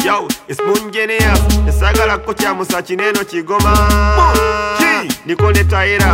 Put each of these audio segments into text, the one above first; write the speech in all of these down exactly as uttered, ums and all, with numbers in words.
Yo, it's Mungeneas. Esagala kocha musa chineno chigoma. Nikone taira.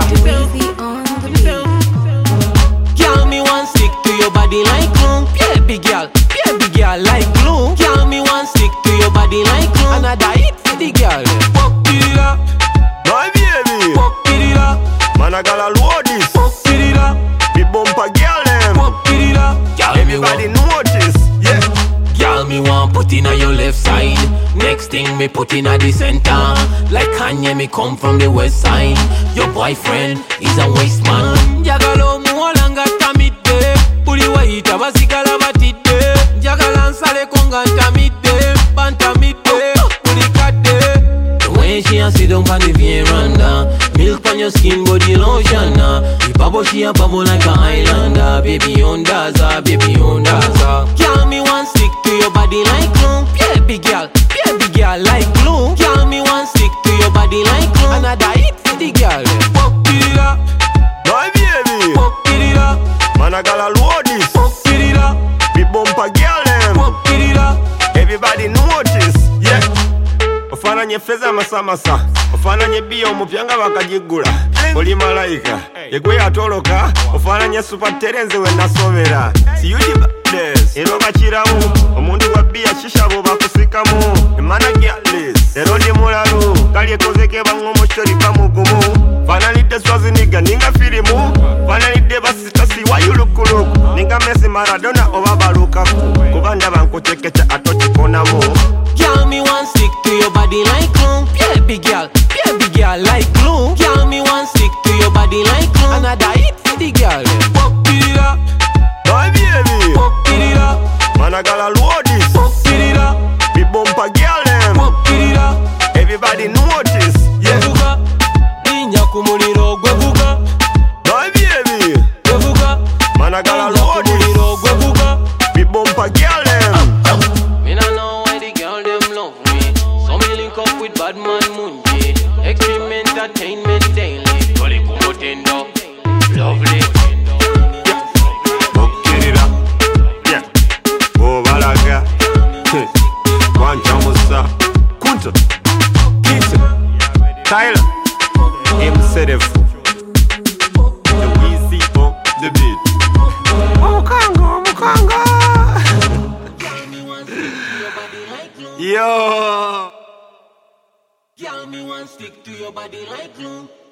Girl, me want stick to your body like glue. Baby girl, baby girl like glue. Girl, me want stick to your body like glue. Another hit for the girl. Fuck it up, My baby. fuck it up, Man, I gotta load this. fuck it up, Big bumper girl them. fuck it up. Girl, Everybody notice. Yeah. Girl, me want put in on your left side. Next thing me put in at the center. Like Kanye, me come from the west side. Your boyfriend is a waste man. Jagalo muwalanga tamite. Uli waita basikala batite. Jagala nsale konga tamite. Bantamite. Uli kade. The way she a sit down on the veranda. Milk on your skin, body lotion. The bubble she a bubble like a islander. Baby on Daza, baby on Daza. Girl, me want stick to your body like glue. Baby girl, baby girl like glue. Girl, me want stick to your body like glue. Another hit for the girl. Fuck it up, My baby. fuck it up, Man, I gotta load this. fuck it up, Big bumper girl them. fuck it up. Everybody notice. Yeah. Ofananye feza masa masa. Ofananye biyo mupyanga bakajigula. Oli malaika. Yegwe atoloka. Ofananye super terenze we nasomera. See you the best. Ero bakiramu. Omuntu wa biya shisha bo bakusikamu. Emana girls. Ero ndi mulalu. Kali ekozeke bango mochori kamugumu. Fanalite swazi niga ninga filimu. Fanalite basita si wa yulukuluku. Ninga Messi Maradona oba balukaku. Kubanda bankuchekecha atochikonamu. Girl, me want stick to your body like glue. Baby girl, baby girl like glue. Girl, me want stick to your body like glue. Another hit for the girl. Fuck it up, My baby. fuck it up, Man, I gotta load this. fuck it up, Big bumper girl them. fuck it up. Everybody notice. Yeah. Gwevuga, ninya kumuliro gwevuga, My baby. gwevuga. Man, I gotta Ninya load this. kumuliro gwevuga. Big bumper girl them. Me nah know why the girl them love me. So me link up with bad man Munji. Extreme entertainment daily. Toli kumotendo, lovely. Okirira. Yeah. Obalaga. Wancha musa. Kunta. Kinta. Tyler. Himself. The Weezy on the beat. Mukanga, Mukanga. Yo. Girl, me want stick to your body like glue.